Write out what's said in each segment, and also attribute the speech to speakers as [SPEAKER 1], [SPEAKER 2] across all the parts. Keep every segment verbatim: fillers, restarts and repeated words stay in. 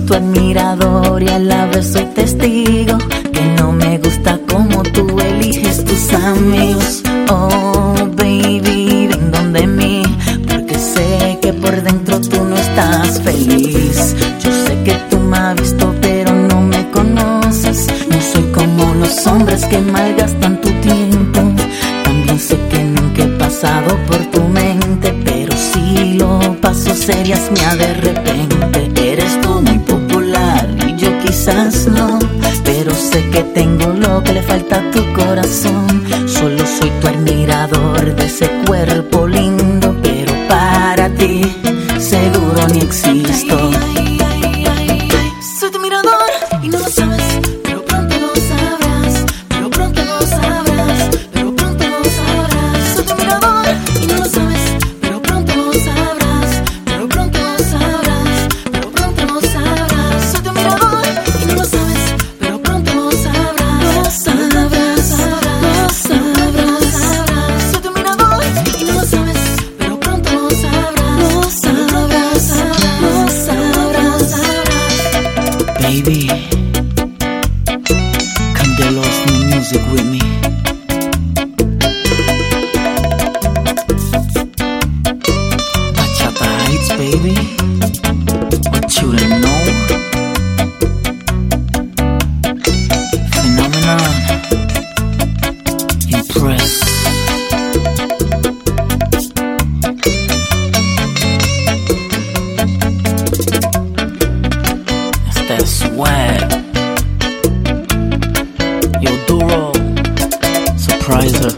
[SPEAKER 1] tu admirador y a la vez soy testigo que no me gusta como tú eliges tus amigos. Oh baby, ven donde mí, porque sé que por dentro tú no estás feliz. Yo sé que tú me has visto pero no me conoces. No soy como los hombres que malgastan tu tiempo. También sé que nunca he pasado por tu mente, pero si lo paso serías mía de repente. Eres tú muy popular y yo quizás no, pero sé que tengo lo que le falta a tu corazón. Solo soy tu admirador de ese cuerpo lindo, pero para ti seguro ni existo. Soy tu admirador y no lo sabes, pero pronto lo sabrás, pero pronto lo sabrás, pero pronto lo sabrás. Soy tu admirador y no lo sabes, pero pronto lo sabrás, pero pronto lo sabrás, pero pronto lo sabrás. Soy tu admirador y no lo sabes, pero pronto lo sabrás, lo sabrás, lo sabrás. Soy tu admirador y no lo sabes, pero pronto lo sabrás, lo sabrás, lo sabrás. Baby, come get lost in the music with me. Bachata Heights, baby. What you don't know? Phenomenon. Impress. It's that swag. Yo, Duro. Surprise her.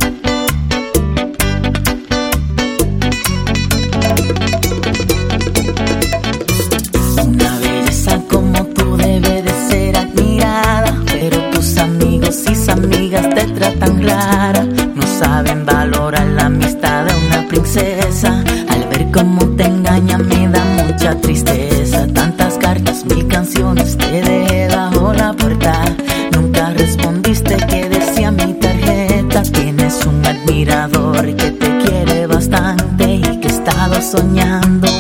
[SPEAKER 1] Una belleza como tú debe de ser admirada, pero tus amigos y sus amigas te tratan rara. No saben valorar la amistad de una princesa. Al ver cómo te engaña me da mucha tristeza. Tantas cartas, mil canciones te dejé bajo la puerta. Nunca respondiste que decía mi tarjeta. Tienes un admirador que te quiere bastante y que estaba soñando